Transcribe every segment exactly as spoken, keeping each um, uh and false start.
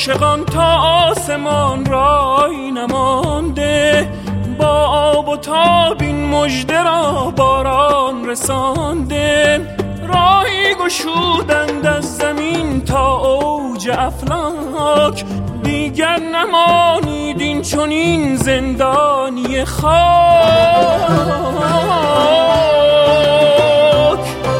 عاشقان تا آسمان رای نمانده، با آب و تاب این مژده را باران رسانده. راهی گشودند از زمین تا اوج افلاک، دیگر نمانید این چنین زندانی خاک.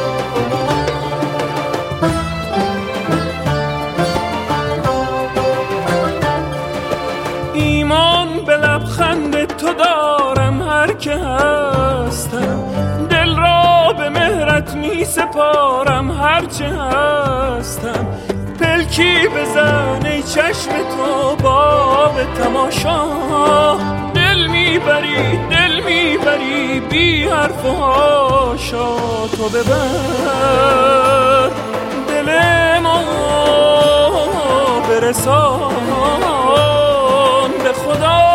ایمان به لبخند تو دارم هر که هستم، دل را به مهرت می سپارم هر چه هستم. پلکی بزن ای چشم تو باب تماشا، دل میبری دل میبری بی حرف و حاشا. تو ببر دل ما برسان به خدا.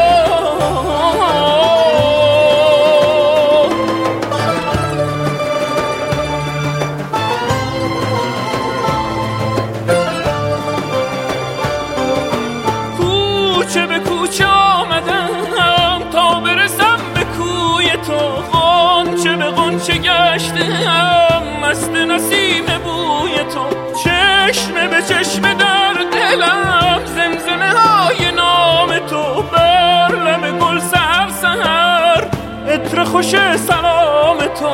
کوچه به کوچه آمدم تا برسم به کوی تو، غنچه به غنچه گشتم مست نسیم بوی تو. چشم به چشم در دلم زمزمه های نام تو، بر لب گل سحر سحر عطر خوش سلام تو.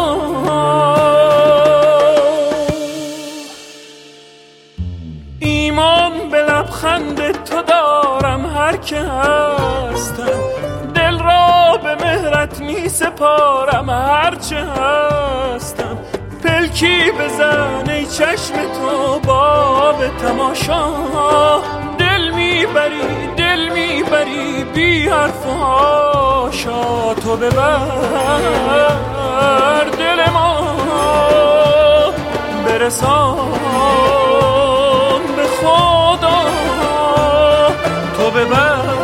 ایمان به لبخند تو دارم هر که هستم، دل را به مهرت می سپارم هر چه هستم. پلکی بزن ای چشم تو باب تماشا، دل میبری دل میبری بی حرف و حاشا. تو ببر دل ما برسان به خدا. تو ببر